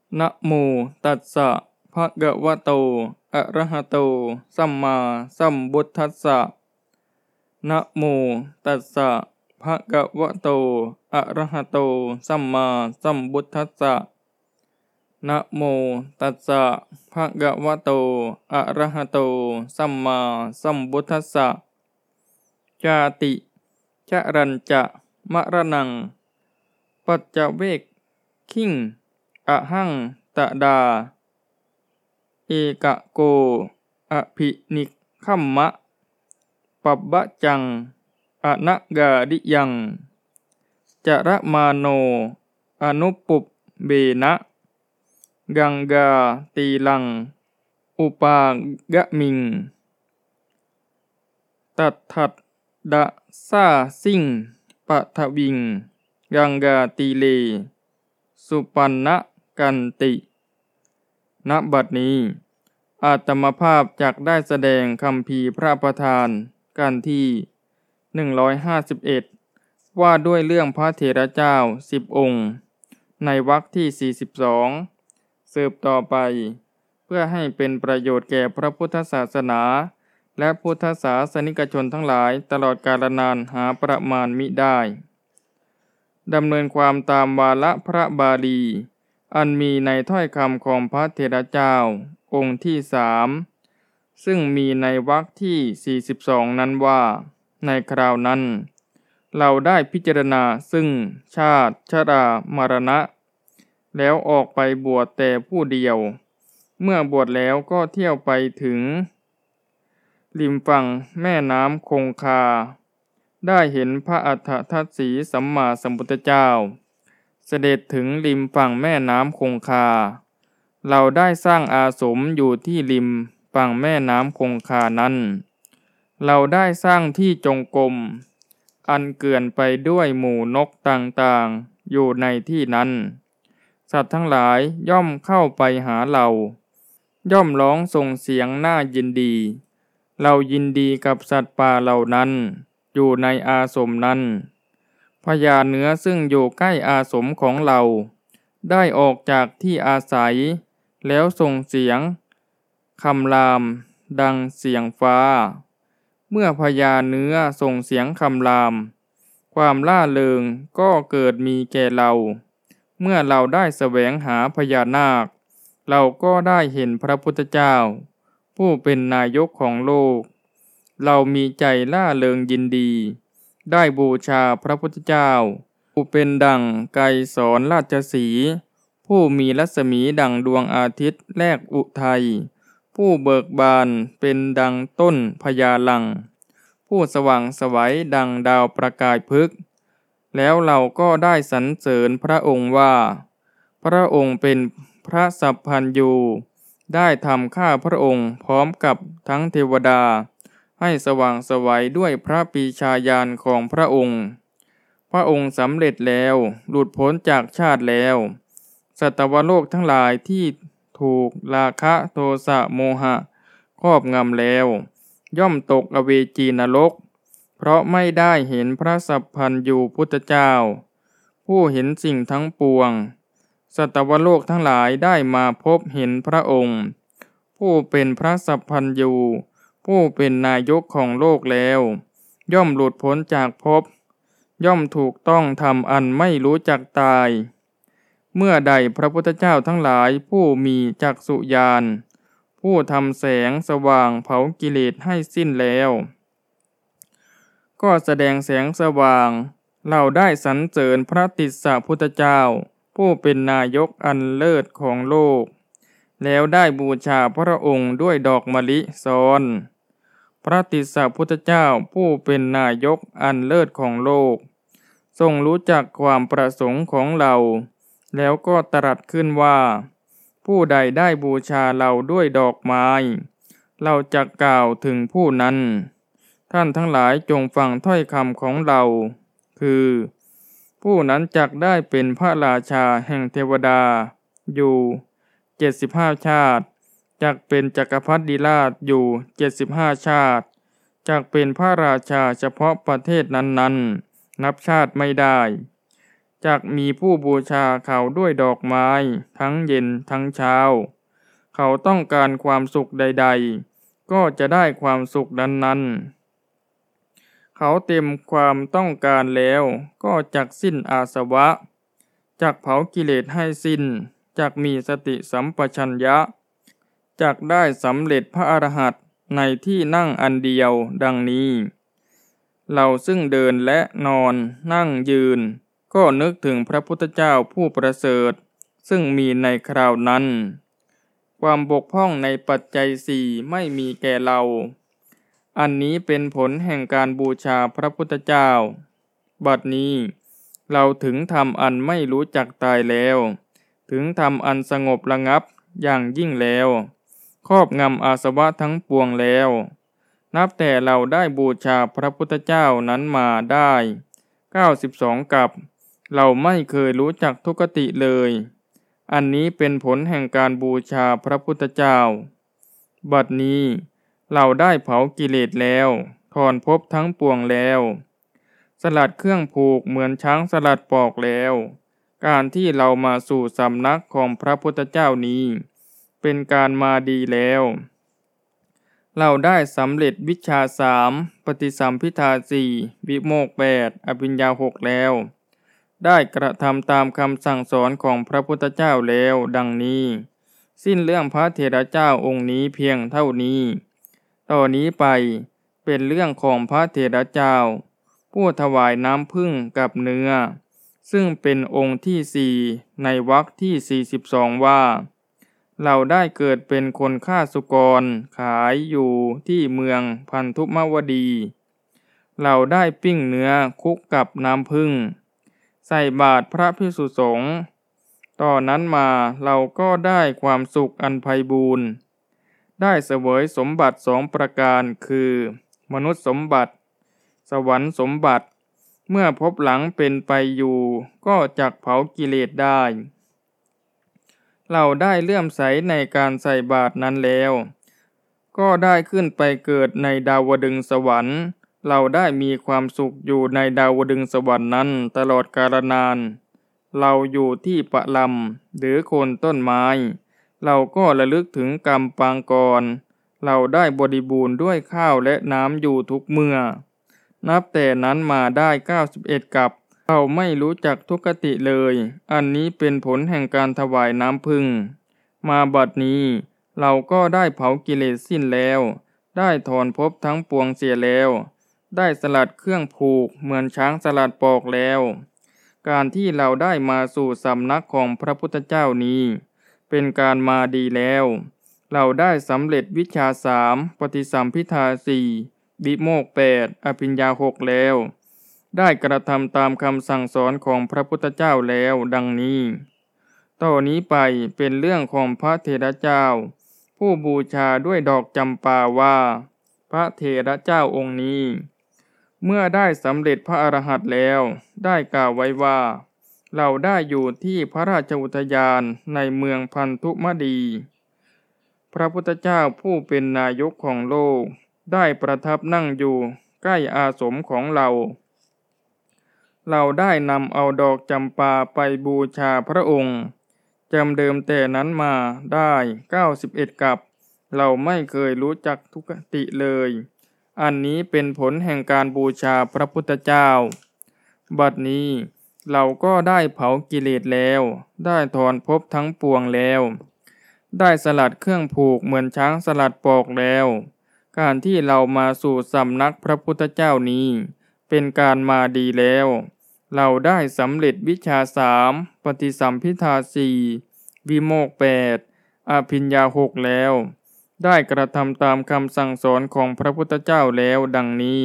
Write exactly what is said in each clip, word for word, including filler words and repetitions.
นะโมตัสสะภะคะวะโตอะระหะโตสัมมาสัมพุทธัสสะนะโมตัสสะภะคะวะโตอะระหะโตสัมมาสัมพุทธัสสะนะโมตัสสะภะคะวะโตอะระหะโตสัมมาสัมพุทธัสสะจาติจรัญจะมะระนังปัจจเวกขิงอะหังตดาเอกโกอภินิคขัมมะปับบะจังอนักกาดิยังจระมาโนอนุปุปเบนะกังกาตีลังอุปากะมิงตัดถัดดะซาซิงปะทวิงกังกาตีเลสุปันนะกันติณบัดนี้อาตมภาพจักได้แสดงคัมภีร์พระประธานกันที่หนึ่งร้อยห้าสิบเอ็ดว่าด้วยเรื่องพระเถรเจ้าสิบองค์ในวรรคที่สี่สิบสองสืบต่อไปเพื่อให้เป็นประโยชน์แก่พระพุทธศาสนาและพุทธศาสนิกชนทั้งหลายตลอดกาลนานหาประมาณมิได้ดำเนินความตามวาระพระบาลีอันมีในถ้อยคำของพระเถรเจ้าองค์ที่สามซึ่งมีในวรรคที่สี่สิบสองนั้นว่าในคราวนั้นเราได้พิจารณาซึ่งชาติชรามรณะแล้วออกไปบวชแต่ผู้เดียวเมื่อบวชแล้วก็เที่ยวไปถึงริมฝั่งแม่น้ำคงคาได้เห็นพระอัฏฐทัสสีสัมมาสัมพุทธเจ้าเสด็จถึงริมฝั่งแม่น้ำคงคาเราได้สร้างอาสมอยู่ที่ริมฝั่งแม่น้ำคงคานั้นเราได้สร้างที่จงกรมอันเกลื่อนไปด้วยหมู่นกต่างๆอยู่ในที่นั้นสัตว์ทั้งหลายย่อมเข้าไปหาเราย่อมร้องส่งเสียงน่ายินดีเรายินดีกับสัตว์ป่าเหล่านั้นอยู่ในอาสมนั้นพญาเนื้อซึ่งอยู่ใกล้อาสมของเราได้ออกจากที่อาศัยแล้วส่งเสียงคำรามดังเสียงฟ้าเมื่อพญาเนื้อส่งเสียงคำรามความล่าเริงก็เกิดมีแก่เราเมื่อเราได้แสวงหาพญานาคเราก็ได้เห็นพระพุทธเจ้าผู้เป็นนายกของโลกเรามีใจล่าเริงยินดีได้บูชาพระพุทธเจ้าผู้เป็นดั่งไกรสรราชสีห์ผู้มีรัศมีดั่งดวงอาทิตย์แลกอุทัยผู้เบิกบานเป็นดังต้นพญาลังผู้สว่างไสวดังดาวประกายพฤกษ์แล้วเราก็ได้สรรเสริญพระองค์ว่าพระองค์เป็นพระสัพพัญญูได้ทำข้าพระองค์พร้อมกับทั้งเทวดาให้สว่างไสวด้วยพระปรีชาญาณของพระองค์พระองค์สำเร็จแล้วหลุดพ้นจากชาติแล้วสัตวโลกทั้งหลายที่ถูกราคะโทสะโมหะครอบงำแล้วย่อมตกอเวจีนรกเพราะไม่ได้เห็นพระสัพพัญญูพุทธเจ้าผู้เห็นสิ่งทั้งปวงสัตวโลกทั้งหลายได้มาพบเห็นพระองค์ผู้เป็นพระสัพพัญญูผู้เป็นนายกของโลกแล้วย่อมหลุดพ้นจากภพย่อมถูกต้องทำอันไม่รู้จักตายเมื่อใดพระพุทธเจ้าทั้งหลายผู้มีจักษุญาณผู้ทำแสงสว่างเผากิเลสให้สิ้นแล้วก็แสดงแสงสว่างเราได้สรรเสริญพระติสสะพุทธเจ้าผู้เป็นนายกอันเลิศของโลกแล้วได้บูชาพระองค์ด้วยดอกมะลิซ้อนพระติสสะพุทธเจ้าผู้เป็นนายกอันเลิศของโลกทรงรู้จักความประสงค์ของเราแล้วก็ตรัสขึ้นว่าผู้ใดได้บูชาเราด้วยดอกไม้เราจะกล่าวถึงผู้นั้นท่านทั้งหลายจงฟังถ้อยคำของเราคือผู้นั้นจักได้เป็นพระราชาแห่งเทวดาอยู่เจ็ดสิบห้าชาติจักเป็นจักรพรรดิราชอยู่เจ็ดสิบห้าชาติจักเป็นพระราชาเฉพาะประเทศนั้นๆนับชาติไม่ได้จักมีผู้บูชาเขาด้วยดอกไม้ทั้งเย็นทั้งเช้าเขาต้องการความสุขใดๆก็จะได้ความสุขนั้นๆเขาเต็มความต้องการแล้วก็จักสิ้นอาสวะจักเผากิเลสให้สิ้นจักมีสติสัมปชัญญะจักได้สำเร็จพระอรหันต์ในที่นั่งอันเดียวดังนี้เราซึ่งเดินและนอนนั่งยืนก็นึกถึงพระพุทธเจ้าผู้ประเสริฐซึ่งมีในคราวนั้นความบกพร่องในปัจจัยสี่ไม่มีแก่เราอันนี้เป็นผลแห่งการบูชาพระพุทธเจ้าบัดนี้เราถึงธรรมอันไม่รู้จักตายแล้วถึงธรรมอันสงบระงับอย่างยิ่งแล้วครอบงำอาสวะทั้งปวงแล้วนับแต่เราได้บูชาพระพุทธเจ้านั้นมาได้เก้าสิบสองกับเราไม่เคยรู้จักทุกขติเลยอันนี้เป็นผลแห่งการบูชาพระพุทธเจ้าบัดนี้เราได้เผากิเลสแล้วถอนภพทั้งปวงแล้วสลัดเครื่องผูกเหมือนช้างสลัดปอกแล้วการที่เรามาสู่สำนักของพระพุทธเจ้านี้เป็นการมาดีแล้วเราได้สำเร็จวิชชาสามปฏิสัมภิทาสี่วิโมกข์แปดอภิญญาหกแล้วได้กระทำตามคำสั่งสอนของพระพุทธเจ้าแล้วดังนี้สิ้นเรื่องพระเถระเจ้าองค์นี้เพียงเท่านี้ต่อนนี้ไปเป็นเรื่องของพระเถระเจ้าผู้ถวายน้ำผึ้งกับเนื้อซึ่งเป็นองค์ที่สี่ในวรรคที่สี่สิบสองว่าเราได้เกิดเป็นคนฆ่าสุกรขายอยู่ที่เมืองพันธุมวดีเราได้ปิ้งเนื้อคลุกกับน้ำผึ้งใส่บาตรพระภิกษุสงฆ์ต่อนนั้นมาเราก็ได้ความสุขอันไพบูลย์ได้เสวยสมบัติสองประการคือมนุษย์สมบัติสวรรค์สมบัติเมื่อพบหลังเป็นไปอยู่ก็จักเผากิเลสได้เราได้เลื่อมใสในการใส่บาตรนั้นแล้วก็ได้ขึ้นไปเกิดในดาวดึงสวรรค์เราได้มีความสุขอยู่ในดาวดึงสวรรค์นั้นตลอดกาลนานเราอยู่ที่ปะลำหรือโคนต้นไม้เราก็ระลึกถึงกรรมปางก่อนเราได้บริบูรณ์ด้วยข้าวและน้ำอยู่ทุกเมื่อนับแต่นั้นมาได้เก้าสิบเอ็ดกับเราไม่รู้จักทุกขติเลยอันนี้เป็นผลแห่งการถวายน้ำผึ้งมาบัดนี้เราก็ได้เผากิเลสสิ้นแล้วได้ถอนภพทั้งปวงเสียแล้วได้สลัดเครื่องผูกเหมือนช้างสลัดปอกแล้วการที่เราได้มาสู่สำนักของพระพุทธเจ้านี้เป็นการมาดีแล้วเราได้สำเร็จวิชชาสามปฏิสัมภิทาสี่วิโมกข์แปดอภิญญาหกแล้วได้กระทำตามคำสั่งสอนของพระพุทธเจ้าแล้วดังนี้ต่อนี้ไปเป็นเรื่องของพระเถระเจ้าผู้บูชาด้วยดอกจำปาว่าพระเถระเจ้าองค์นี้เมื่อได้สำเร็จพระอรหันต์แล้วได้กล่าวไว้ว่าเราได้อยู่ที่พระราชอุทยานในเมืองพันธุมดีพระพุทธเจ้าผู้เป็นนายกของโลกได้ประทับนั่งอยู่ใกล้อาสมของเราเราได้นำเอาดอกจำปาไปบูชาพระองค์จำเดิมแต่นั้นมาได้เก้าสิบเอ็ดกับเราไม่เคยรู้จักทุกขติเลยอันนี้เป็นผลแห่งการบูชาพระพุทธเจ้าบัดนี้เราก็ได้เผากิเลสแล้วได้ถอนภพทั้งปวงแล้วได้สลัดเครื่องผูกเหมือนช้างสลัดปอกแล้วการที่เรามาสู่สำนักพระพุทธเจ้านี้เป็นการมาดีแล้วเราได้สำเร็จวิชชาสามปฏิสัมภิทาสี่วิโมกข์แปดอภิญญาหกแล้วได้กระทำตามคำสั่งสอนของพระพุทธเจ้าแล้วดังนี้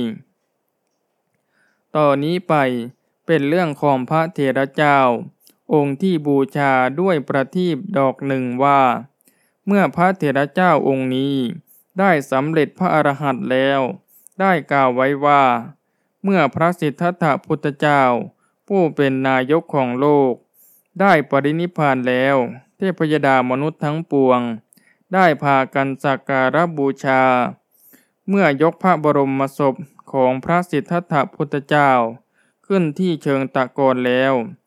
ต่อนี้ไปเป็นเรื่องของพระเถระเจ้าองค์ที่บูชาด้วยประทีปดอกหนึ่งว่าเมื่อพระเถระเจ้าองค์นี้ได้สำเร็จพระอรหันต์แล้วได้กล่าวไว้ว่าเมื่อพระสิทธัตถะพุทธเจ้าผู้เป็นนายกของโลกได้ปรินิพพานแล้วเทพยดามนุษย์ทั้งปวงได้พากันสักการะบูชาเมื่อยกพระบรมศพของพระสิทธัตถะพุทธเจ้าขึ้นที่เชิงตะกอนแล้ว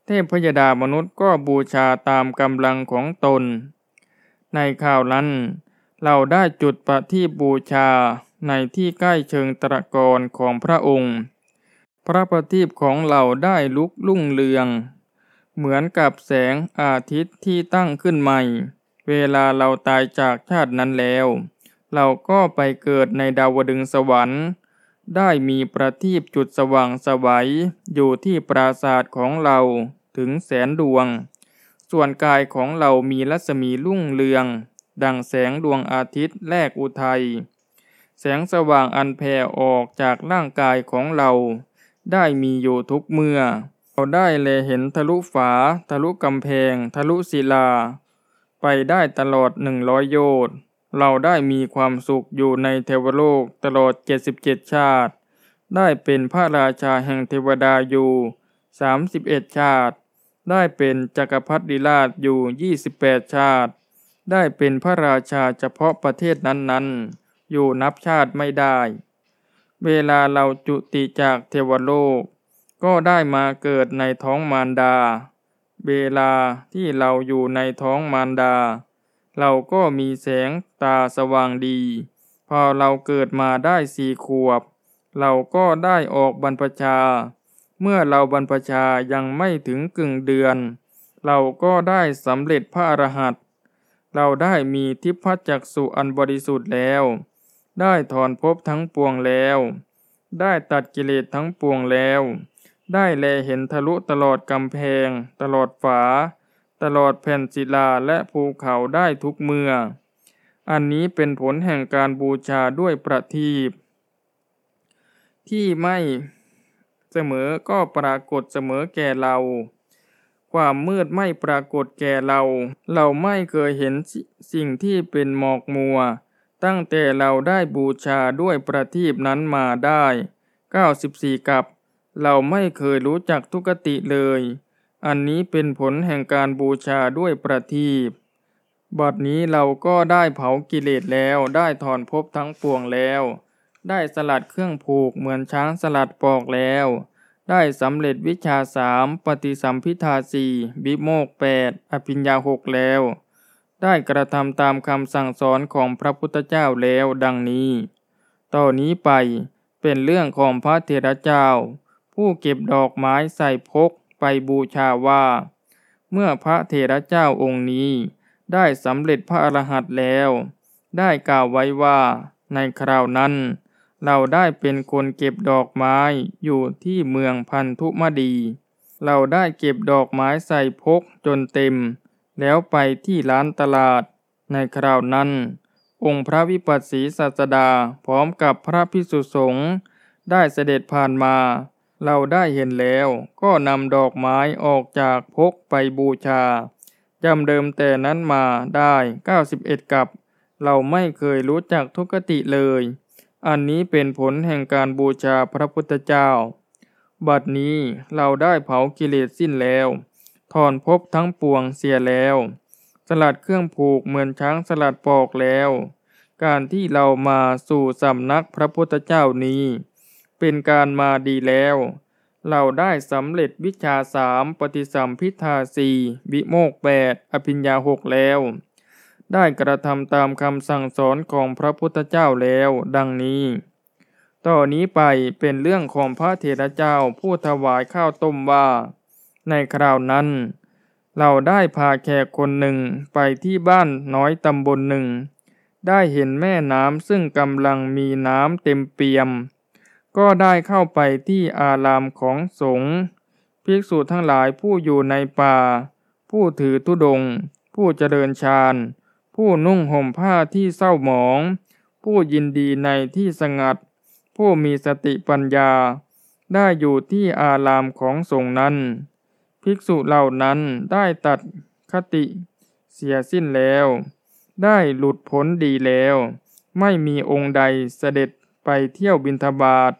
เทพยดามนุษย์ก็บูชาตามกำลังของตนในคราวนั้นเราได้จุดประทีปบูชาในที่ใกล้เชิงตะกอนของพระองค์พระประทีปของเราได้ลุกรุ่งเรืองเหมือนกับแสงอาทิตย์ที่ตั้งขึ้นใหม่เวลาเราตายจากชาตินั้นแล้วเราก็ไปเกิดในดาวดึงส์สวรรค์ได้มีประทีปจุดสว่างไสวอยู่ที่ปราสาทของเราถึงแสนดวงส่วนกายของเรามีรัศมีรุ่งเรืองดังแสงดวงอาทิตย์แลกอุทัยแสงสว่างอันแผ่ออกจากร่างกายของเราได้มีอยู่ทุกเมื่อเราได้แลเห็นทะลุฝาทะลุกำแพงทะลุศิลาไปได้ตลอดหนึ่งร้อยโยชน์เราได้มีความสุขอยู่ในเทวโลกตลอดเจ็ดสิบเจ็ดชาติได้เป็นพระราชาแห่งเทวดาอยู่สามสิบเอ็ดชาติได้เป็นจักรพรรดิราชอยู่ยี่สิบแปดชาติได้เป็นพระราชาเฉพาะประเทศนั้นๆอยู่นับชาติไม่ได้เวลาเราจุติจากเทวโลกก็ได้มาเกิดในท้องมารดาเวลาที่เราอยู่ในท้องมารดาเราก็มีแสงตาสว่างดีพอเราเกิดมาได้สี่ขวบเราก็ได้ออกบรรพชาเมื่อเราบรรพชายังไม่ถึงกึ่งเดือนเราก็ได้สำเร็จพระอรหันต์เราได้มีทิพจักษุอันบริสุทธิ์แล้วได้ถอนภพทั้งปวงแล้วได้ตัดกิเลสทั้งปวงแล้วได้แลเห็นทะลุตลอดกำแพงตลอดฝาตลอดแผ่นศิลาและภูเขาได้ทุกเมื่ออันนี้เป็นผลแห่งการบูชาด้วยประทีปที่ไม่เสมอก็ปรากฏเสมอแก่เราความมืดไม่ปรากฏแก่เราเราไม่เคยเห็นสิ่งที่เป็นหมอกมัวตั้งแต่เราได้บูชาด้วยประทีปนั้นมาได้เก้าสิบสี่กัปเราไม่เคยรู้จักทุกติเลยอันนี้เป็นผลแห่งการบูชาด้วยประทีปบัดนี้เราก็ได้เผากิเลสแล้วได้ถอนภพทั้งปวงแล้วได้สลัดเครื่องผูกเหมือนช้างสลัดปอกแล้วได้สำเร็จวิชาสามปฏิสัมภิทาสี่วิโมกข์แปดอภิญญาหกแล้วได้กระทำตามคำสั่งสอนของพระพุทธเจ้าแล้วดังนี้ต่อนนี้ไปเป็นเรื่องของพระเถระเจ้าผู้เก็บดอกไม้ใส่พกไปบูชาว่าเมื่อพระเถระเจ้าองค์นี้ได้สำเร็จพระอรหันต์แล้วได้กล่าวไว้ว่าในคราวนั้นเราได้เป็นคนเก็บดอกไม้อยู่ที่เมืองพันธุมดีเราได้เก็บดอกไม้ใส่พกจนเต็มแล้วไปที่ร้านตลาดในคราวนั้นองค์พระวิปัสสีศาสดาพร้อมกับพระภิกษุสงฆ์ได้เสด็จผ่านมาเราได้เห็นแล้วก็นำดอกไม้ออกจากพกไปบูชาจำเดิมแต่นั้นมาได้เก้าสิบเอ็ดกัปเราไม่เคยรู้จักทุกติเลยอันนี้เป็นผลแห่งการบูชาพระพุทธเจ้าบัดนี้เราได้เผากิเลสสิ้นแล้วถอนภพทั้งปวงเสียแล้วสลัดเครื่องผูกเหมือนช้างสลัดปอกแล้วการที่เรามาสู่สำนักพระพุทธเจ้านี้เป็นการมาดีแล้วเราได้สำเร็จวิชาสามปฏิสัมภิทาสี่วิโมกข์แปดอภิญญาหกแล้วได้กระทำตามคำสั่งสอนของพระพุทธเจ้าแล้วดังนี้ต่อนนี้ไปเป็นเรื่องของพระเถระเจ้าผู้ถวายข้าวต้มว่าในคราวนั้นเราได้พาแขกคนหนึ่งไปที่บ้านน้อยตำบลหนึ่งได้เห็นแม่น้ำซึ่งกำลังมีน้ำเต็มเปี่ยมก็ได้เข้าไปที่อารามของสงฆ์ภิกษุทั้งหลายผู้อยู่ในป่าผู้ถือธุดงค์ผู้เจริญฌานผู้นุ่งห่มผ้าที่เศร้าหมองผู้ยินดีในที่สงัดผู้มีสติปัญญาได้อยู่ที่อารามของสงฆ์นั้นภิกษุเหล่านั้นได้ตัดคติเสียสิ้นแล้วได้หลุดพ้นดีแล้วไม่มีองค์ใดเสด็จไปเที่ยวบิณฑบาต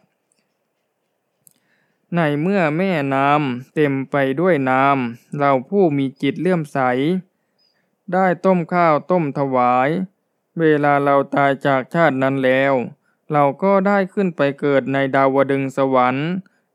ในเมื่อแม่น้ำเต็มไปด้วยน้ำเราผู้มีจิตเลื่อมใสได้ต้มข้าวต้มถวายเวลาเราตายจากชาตินั้นแล้วเราก็ได้ขึ้นไปเกิดในดาวดึงส์สวรรค์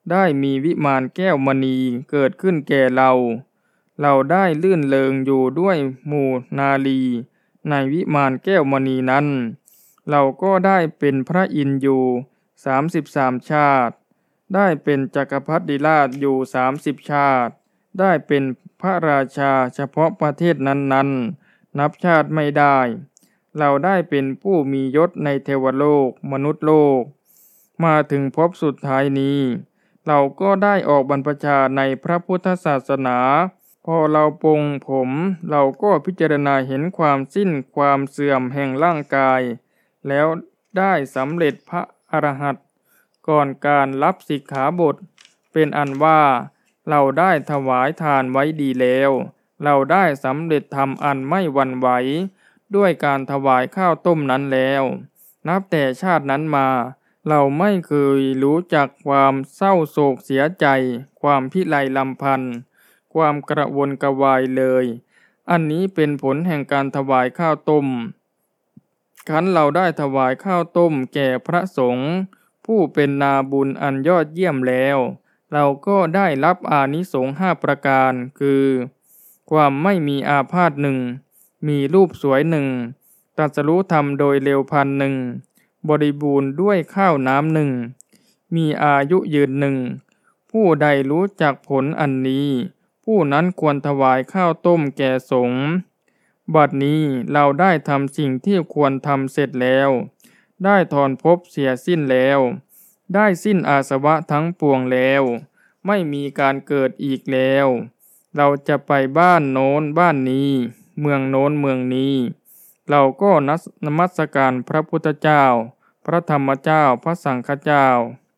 ได้มีวิมานแก้วมณีเกิดขึ้นแก่เราเราได้ลื่นเริงอยู่ด้วยหมู่นาลีในวิมานแก้วมณีนั้นเราก็ได้เป็นพระอินทร์อยู่สามสิบสามชาติได้เป็นจักรพรรดิราชอยู่สามสิบชาติได้เป็นพระราชาเฉพาะประเทศนั้นๆนับชาติไม่ได้เราได้เป็นผู้มียศในเทวโลกมนุษย์โลกมาถึงภพสุดท้ายนี้เราก็ได้ออกบรรพชาในพระพุทธศาสนาพอเราปรงผมเราก็พิจารณาเห็นความสิ้นความเสื่อมแห่งร่างกายแล้วได้สำเร็จพระอรหันต์ก่อนการรับสิกขาบทเป็นอันว่าเราได้ถวายทานไว้ดีแล้วเราได้สำเร็จธรรมอันไม่หวั่นไหวด้วยการถวายข้าวต้มนั้นแล้วนับแต่ชาตินั้นมาเราไม่เคยรู้จักความเศร้าโศกเสียใจความพิไรลำพันธ์ความกระวนกระวายเลยอันนี้เป็นผลแห่งการถวายข้าวต้มขันเราได้ถวายข้าวต้มแก่พระสงฆ์ผู้เป็นนาบุญอันยอดเยี่ยมแล้วเราก็ได้รับอานิสงส์ห้าประการคือความไม่มีอาพาธหนึ่งมีรูปสวยหนึ่งตรัสรู้ธรรมโดยเร็วพันหนึ่งบริบูรณ์ด้วยข้าวน้ำหนึ่งมีอายุยืนหนึ่งผู้ใดรู้จักผลอันนี้ผู้นั้นควรถวายข้าวต้มแก่สงฆ์บัดนี้เราได้ทำสิ่งที่ควรทำเสร็จแล้วได้ถอนภพเสียสิ้นแล้วได้สิ้นอาสวะทั้งปวงแล้วไม่มีการเกิดอีกแล้วเราจะไปบ้านโน้นบ้านนี้เมืองโน้นเมืองนี้เราก็นมัสการพระพุทธเจ้าพระธรรมเจ้าพระสังฆเจ้า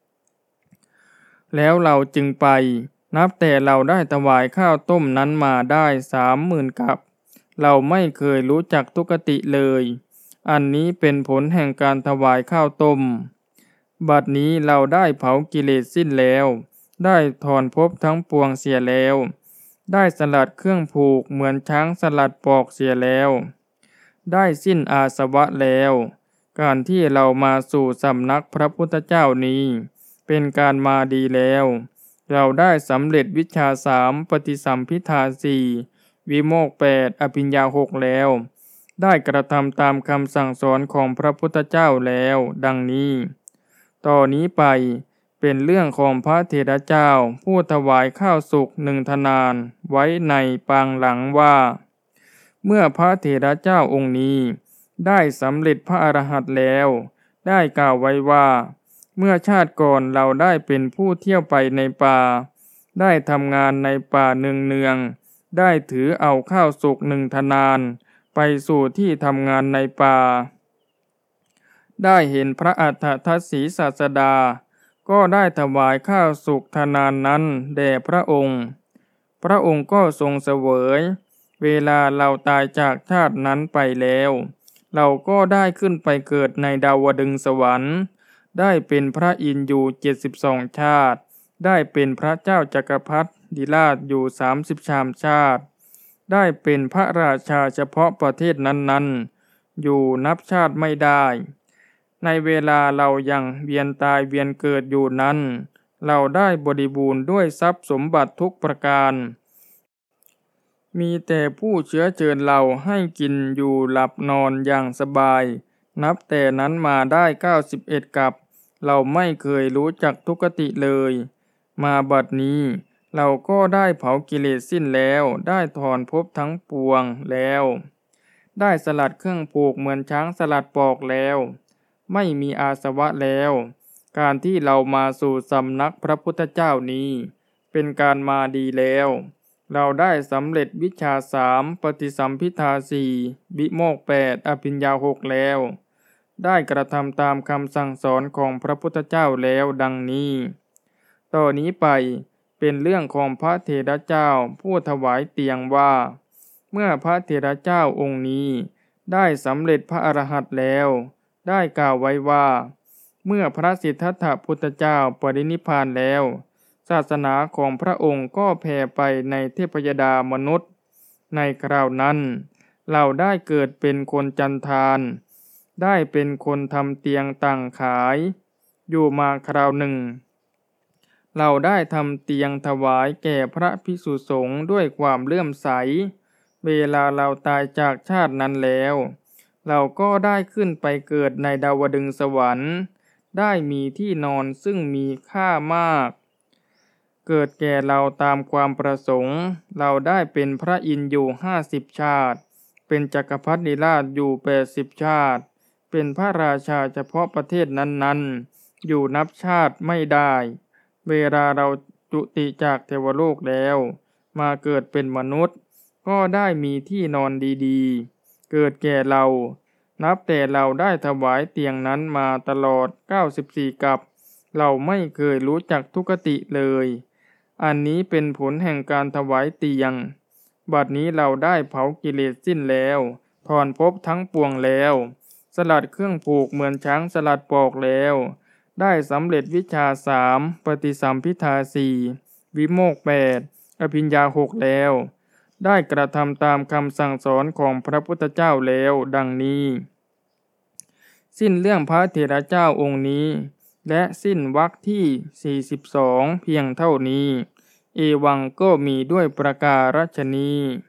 แล้วเราจึงไปนับแต่เราได้ถวายข้าวต้มนั้นมาได้สามหมื่นกับเราไม่เคยรู้จักทุกติเลยอันนี้เป็นผลแห่งการถวายข้าวต้มบัดนี้เราได้เผากิเลสสิ้นแล้วได้ถอนภพทั้งปวงเสียแล้วได้สลัดเครื่องผูกเหมือนช้างสลัดปอกเสียแล้วได้สิ้นอาสวะแล้วการที่เรามาสู่สำนักพระพุทธเจ้านี้เป็นการมาดีแล้วเราได้สำเร็จวิชาสามปฏิสัมภิทาสี่วิโมกข์แปดอภิญญาหกแล้วได้กระทำตามคำสั่งสอนของพระพุทธเจ้าแล้วดังนี้ต่อนนี้ไปเป็นเรื่องของพระเถรเจ้าผู้ถวายข้าวสุกหนึ่งทนานไว้ในปางหลังว่าเมื่อพระเถรเจ้าองค์นี้ได้สำเร็จพระอรหันต์แล้วได้กล่าวไว้ว่าเมื่อชาติก่อนเราได้เป็นผู้เที่ยวไปในป่าได้ทำงานในป่าเนืองๆได้ถือเอาข้าวสุกหนึ่งทนานไปสู่ที่ทำงานในป่าได้เห็นพระอัฏฐทัสสีศาสดาก็ได้ถวายข้าวสุกทนานนั้นแด่พระองค์พระองค์ก็ทรงเสวยเวลาเราตายจากชาตินั้นไปแล้วเราก็ได้ขึ้นไปเกิดในดาวดึงสวรรค์ได้เป็นพระอินทร์อยู่เจ็ดสิบสองชาติได้เป็นพระเจ้าจักรพรรดิราชอยู่สามสิบสามชาติได้เป็นพระราชาเฉพาะประเทศนั้นๆอยู่นับชาติไม่ได้ในเวลาเรายังเวียนตายเวียนเกิดอยู่นั้นเราได้บริบูรณ์ด้วยทรัพย์สมบัติทุกประการมีแต่ผู้เชื้อเชิญเราให้กินอยู่หลับนอนอย่างสบายนับแต่นั้นมาได้เก้าสิบเอ็ดกับเราไม่เคยรู้จักทุกติเลยมาบัดนี้เราก็ได้เผากิเลสสิ้นแล้วได้ถอนภพทั้งปวงแล้วได้สลัดเครื่องผูกเหมือนช้างสลัดปอกแล้วไม่มีอาสวะแล้วการที่เรามาสู่สำนักพระพุทธเจ้านี้เป็นการมาดีแล้วเราได้สำเร็จวิชาสามปฏิสัมภิทาสี่วิโมกข์แปดอภิญญาหกแล้วได้กระทำตามคำสั่งสอนของพระพุทธเจ้าแล้วดังนี้ต่อนนี้ไปเป็นเรื่องของพระเถรเจ้าผู้ถวายเตียงว่าเมื่อพระเถรเจ้าองค์นี้ได้สำเร็จพระอรหันต์แล้วได้กล่าวไว้ว่าเมื่อพระสิทธัตถพุทธเจ้าปรินิพพานแล้วศาสนาของพระองค์ก็แผ่ไปในเทพยดามนุษย์ในคราวนั้นเราได้เกิดเป็นคนจันทานได้เป็นคนทำเตียงตั้งขายอยู่มาคราวหนึ่งเราได้ทำเตียงถวายแก่พระภิกษุสงฆ์ด้วยความเลื่อมใสเวลาเราตายจากชาตินั้นแล้วเราก็ได้ขึ้นไปเกิดในดาวดึงส์สวรรค์ได้มีที่นอนซึ่งมีค่ามากเกิดแก่เราตามความประสงค์เราได้เป็นพระอินทร์อยู่ห้าสิบชาติเป็นจักรพรรดิราชอยู่แปดสิบชาติเป็นพระราชาเฉพาะประเทศนั้นๆอยู่นับชาติไม่ได้เวลาเราจุติจากเทวโลกแล้วมาเกิดเป็นมนุษย์ก็ได้มีที่นอนดีๆเกิดแก่เรานับแต่เราได้ถวายเตียงนั้นมาตลอดเก้าสิบสี่กัปเราไม่เคยรู้จักทุกขติเลยอันนี้เป็นผลแห่งการถวายเตียงบัดนี้เราได้เผากิเลสสิ้นแล้วถอนภพทั้งปวงแล้วสลัดเครื่องผูกเหมือนช้างสลัดปอกแล้วได้สำเร็จวิชาสามปฏิสัมภิทาสี่วิโมกข์แปดอภิญญาหกแล้วได้กระทำตามคำสั่งสอนของพระพุทธเจ้าแล้วดังนี้สิ้นเรื่องพระเถระเจ้าองค์นี้และสิ้นวรรคที่สี่สิบสองเพียงเท่านี้เอวังก็มีด้วยประการฉนี้